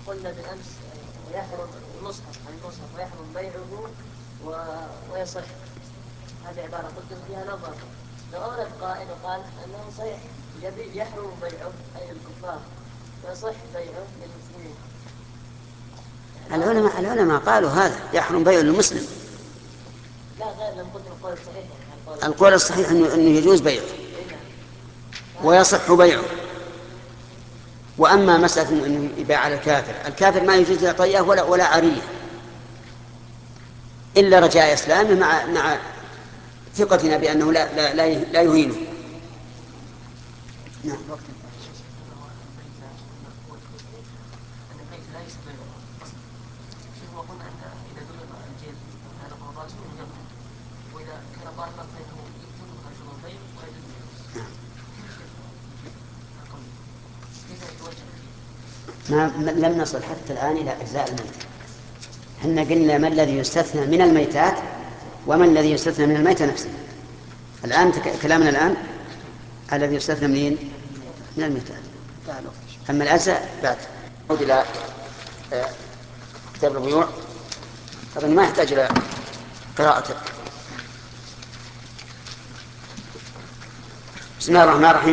قلنا بالأمس ويحرم المصحف ويحرم بيعه ويصح. هذه عبارة قلت فيها نظر. لو أورد قائل وقال أنه صحيح يحرم بيعه أي الكفار ويصح بيعه للمسلمين. العلماء قالوا هذا يحرم بيع المسلم. لا غير لم قلت القول الصحيح يعني القول الصحيح أنه يجوز بيعه ويصح بيعه. وأما مسألة أنه يبيع على الكافر ما يجوز لا طيئة ولا عارية إلا رجاء إسلامه مع ثقتنا بأنه لا يهينه. نعم. وقلنا أن إذا دلغ الجلد على رأسه يجمع، وإذا كان ضاربا فإنه يترك أشهر البيع ويجوز. لم نصل حتى الآن إلى أجزاء الميت. احنا قلنا ما الذي يستثنى من الميتات وما الذي يستثنى من الميتة نفسه. الآن كلامنا الآن الذي يستثنى من الميتات. أما الأجزاء بعد. نعود إلى كتاب البيوع. طبعا ما يحتاج إلى قراءته. بسم الله الرحمن الرحيم.